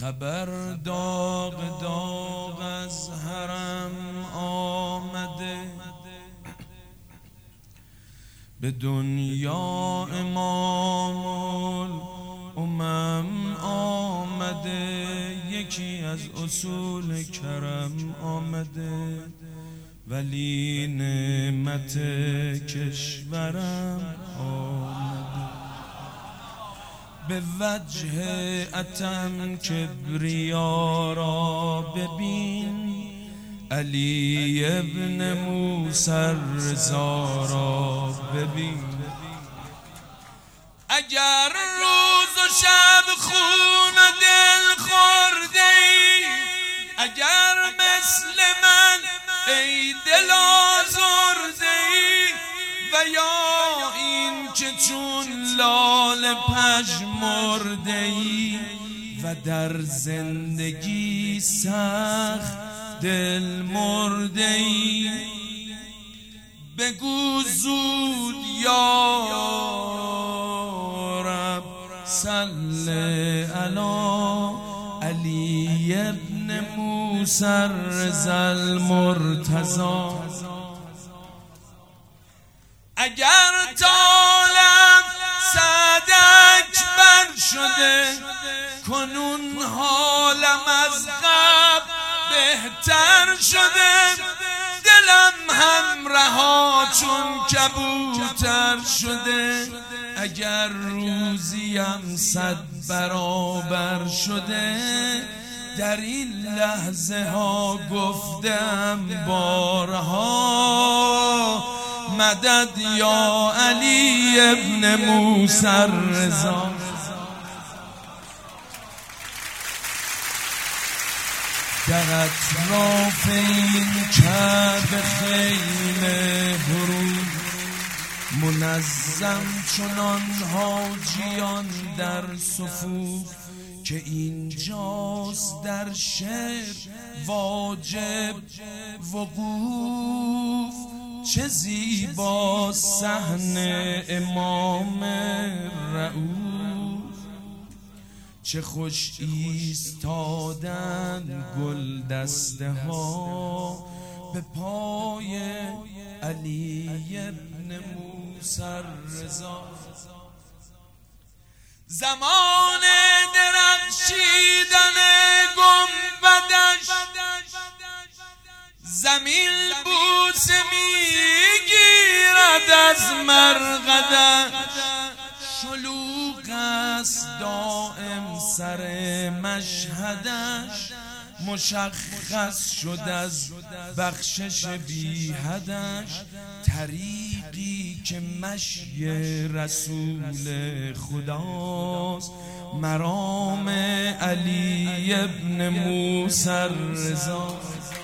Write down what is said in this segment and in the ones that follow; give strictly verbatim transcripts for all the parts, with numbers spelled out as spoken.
خبر داغ داغ از حرم آمده، به دنیا امام الامم آمده. یکی از اصول کرم آمده، ولی نعمت کشورم آمده. به وجه اتم کبریا را ببین، علی ابن موسی رضا را ببین. اگر روز و شب خون و دل خورده ای، اگر مثل من ای دل آزرده ای، و یا این که چون لاله پژمرده ای و در زندگی سخت دل مرده ای، بگو زود یا رب صل علی علی ابن موسی رضا المرتضی. اگر طالب سعد اکبر شده، کنون حالم از قبل بهتر شده. دلم هم رها چون کبوتر شده، اگر روزیم صد برابر شده. در این لحظه ها گفتم بارها، مدد یا علی ابن موسی رضا. در اطراف این کعبه خیمه برون، منظم چنان حاجیان در صفوف، که اینجاست در شعر واجب وقوف. چه زیبا صحن امام رؤوف، چه خوش ایستادن گل دسته ها به پای علی ابن موسی رضا. زمان درخشیدن گنبدش، زمین بوسه میگیرد از مرقدش. شلوغ است دائم سر مشهدش، مشخص شد از بخشش بی حدش. طریقی که مشی رسول خداست، مرام علی ابن موسی رضا.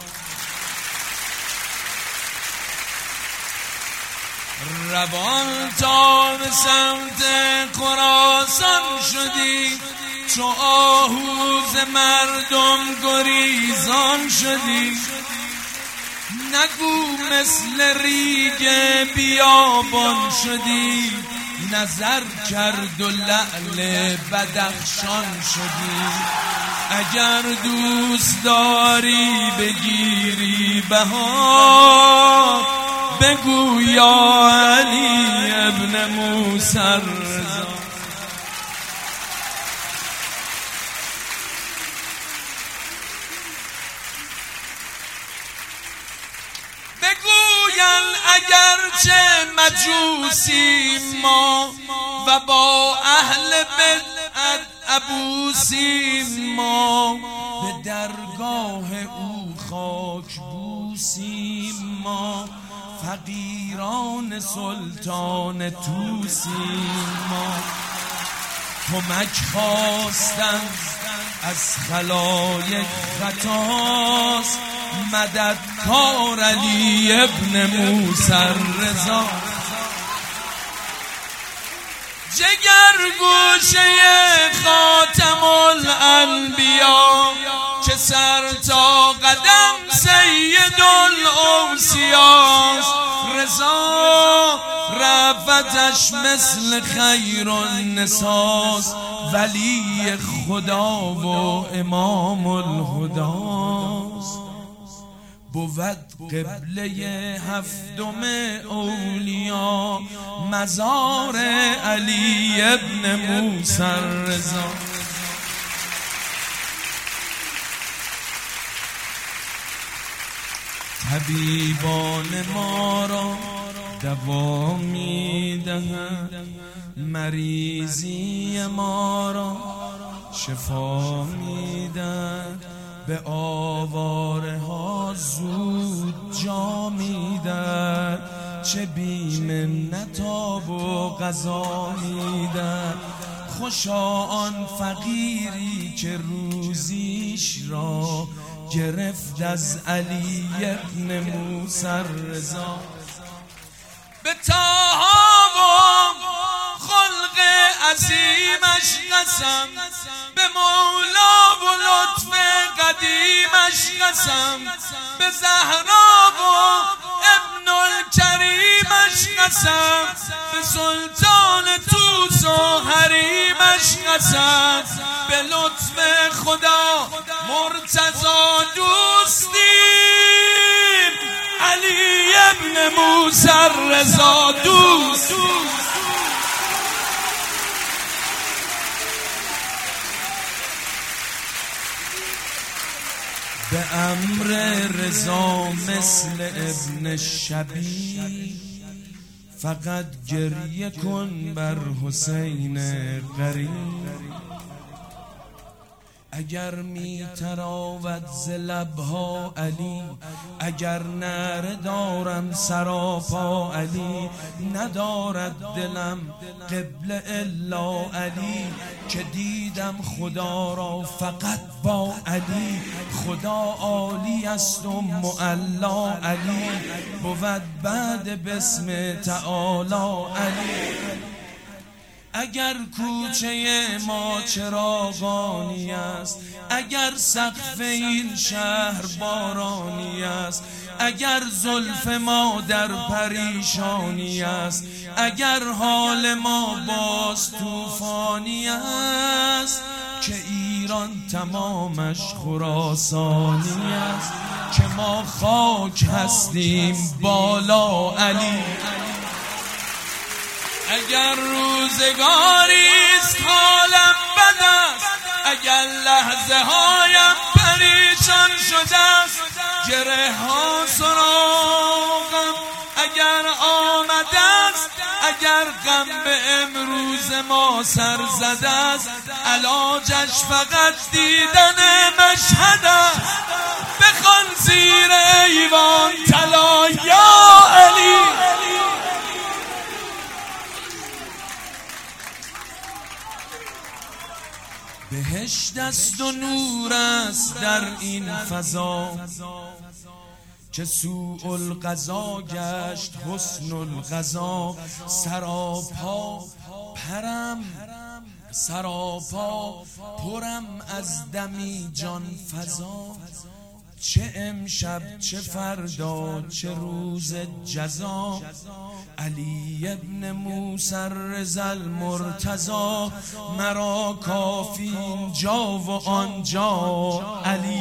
روان تا به سمت خراسان شدی، چو آهوز مردم گریزان شدی. نگو مثل ریگ بیابان شدی، نظر کرد و لعل بدخشان شدی. اگر دوست داری بگیری بهار، بگو یا علی ابن موسی رضا. بگوین اگرچه مجوسی ما، و با اهل بدعت ابوسی ما، به درگاه او خاک بوسی ما. فقیران سلطان توسی ما، کمک خواستن از خلایق خطاست. مددکار علی ابن موسی رضا. جگر گوشه خاتم الانبیا، که سر تا قدم سید الاوصیاست. رضا رفت محبتش مثل خیر النساس، ولی خدا و امام الهداست. بود قبله هفتم اولیا مزار علی ابن موسی الرضا. طبیبان ما را دوا می‌دهند، مریضی ما را شفا می‌دهند، به آواره ها زود جا می‌دهند، چه بی منت آب و غذا می‌دهند. خوشا آن فقیری که روزیش را گرفت از علی ابن موسی الرضا. به طاها و خلق عظیمش قسم، به مولا و لطف قدیمش قسم، به زهرا و ابن الکریمش قسم، به سلطان طوس و حریمش قسم، به لطف خدا مرتضی دوستیم علی ابن موسی الرضا دوست. به امر رضا مثل ابن شبیب، فقط گریه کن بر حسین غریب. اگر می تراود ز لبها علی، اگر نره دارم سراپا علی، ندارد دلم قبله الا علی، که دیدم خدا را فقط با علی. خدا عالی است و معلا علی، بود بعد بسم تعالی علی. اگر کوچه ما چراغانی است، اگر سقف این شهر بارانی است، اگر زلف ما در پریشانی است، اگر حال ما باز طوفانی است، که ایران تمامش خراسانی است، که ما خاک هستیم بالا علی. اگر روزگاریست حالم بد است، اگر لحظه هایم پریشان شده است، گره ها سراغم اگر آمده است، اگر غم به امروز ما سر زده است، علاجش فقط دیدن مشهد است. بخوان زیر ایوان طلا یا علی. بهشت است و نور است در این فضا، که سوء القضا گشت حسن القضا. سراپا پرم سراپا پرم از دمی جان فضا، چه امشب چه فردا چه روز جزا. علی ابن موسی الرضا المرتضی، مرا کافی اینجا و آنجا علی.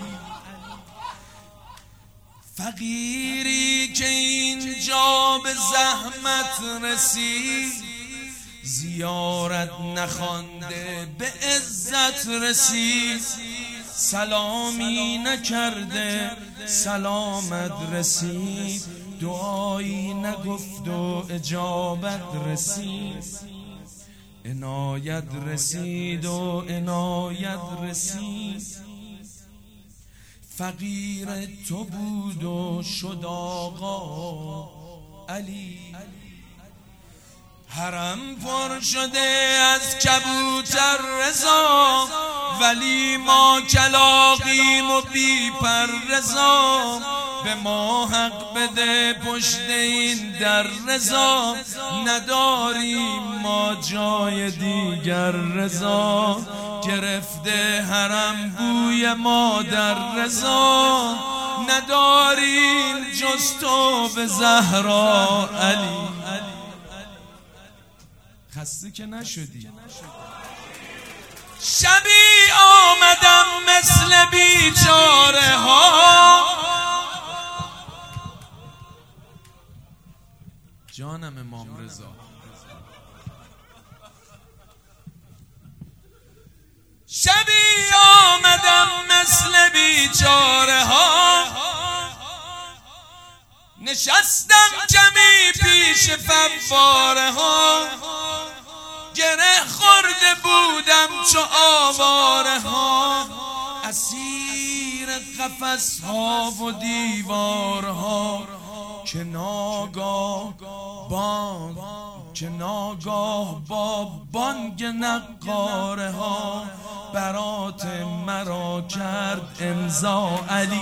فقیری که اینجا به زحمت رسید، زیارت نخوانده به عزت رسید. سلامی نکرده سلامت رسید، دعایی نگفت و اجابت رسید. عنایت رسید و عنایت رسید، فقیر تو بود و شد آقا علی. حرم پر شده از کبوتر رضا، ولی ما کلاغیم و بی پر رضا. به ما حق بده پشت این در رضا، نداریم ما جای دیگر رضا. گرفته حرم بوی ما در رضا، نداریم جز تو به زهرا علی. خسته که نشدی. شبی آمدم مثل بیچاره ها، جانم امام رضا، شبی آمدم مثل بیچاره ها، نشستم کمی پیش فواره ها، گره خورده بودم چو آواره ها، اسیر قفس ها و دیوارها، که ناگاه بانگ که ناگاه با بانگ نقاره ها، برات مرا کرد امضا علی.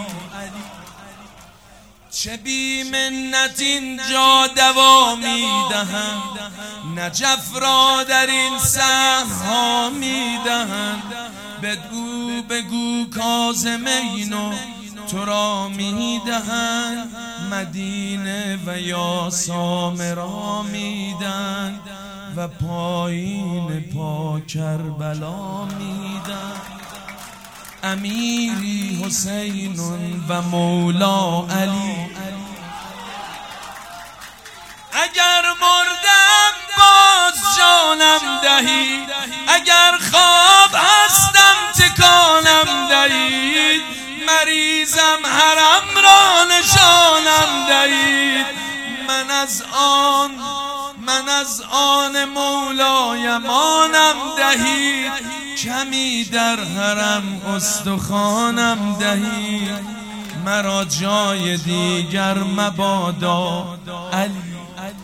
چه بی منت اینجا دوا میدهند، نجف را در این صحن‌ها میدهند، بگو بگو کاظم اینو تو را میدهند، مدینه و یا سامرا میدن و پایین پا کربلا میدن. امیری حسین و مولا علی، اگر مردم باز جانم دهید، اگر خواب هستم تکانم دهید، مریضم حرم را نشانم دهید. من از آن من از آن مولای مانم دهید، کمی در حرم استخوانم دهید، مرا جای دیگر مبادا علی.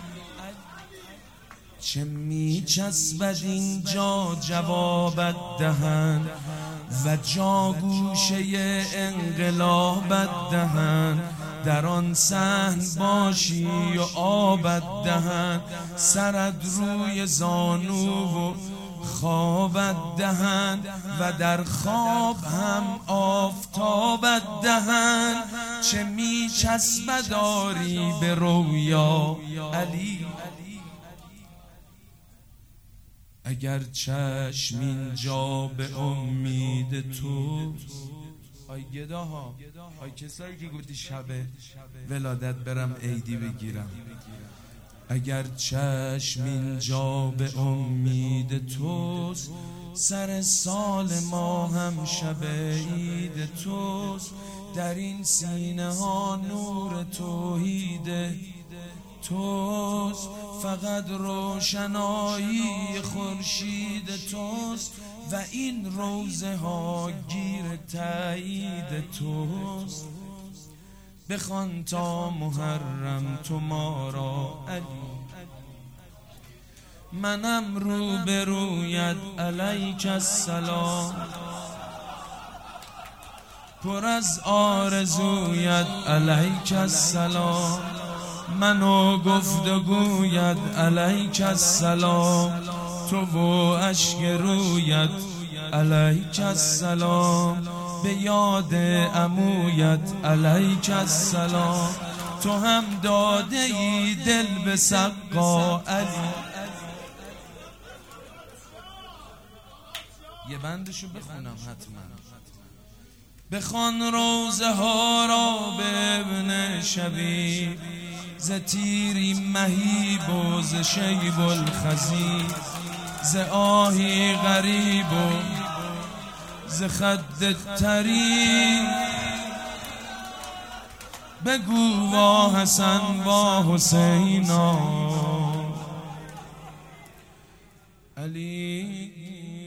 چه می چسبد اینجا جوابت دهند و جا گوشه انقلابت دهند، در آن صحن باشی و آبت دهند، سرت روی زانو و خوابت دهند و در خواب هم آفتابت دهند. چه می چسب داری به رویا علی، اگر چشم اینجا به امید تو. آی گداها، آی کسایی که گفتی شب ولادت برم عیدی بگیرم، اگر چشم اینجا به امید توست، سر سال ما هم شب عید توست، در این سینه ها نور توحید توست، فقط روشنایی خورشید توست و این روزه ها گیر تایید توست. بخوان تا محرم تو ما را علی، منم رو به رویت علیک السلام، پر از آرزویت علیک السلام، منو گفتگویت علیک السلام، تو و اشک رویت علیک السلام، به یاد عمویت علیک السلام، تو هم داده ای دل به سقا علی. یه بندشو بخونم حتما. بخوان روزه ها را به ابن شبیب، ز تیری مهیب و ز شیب الخزیب، ز آهی غریب و ز خد طریب، بگو وا حسن وا حسینا علی.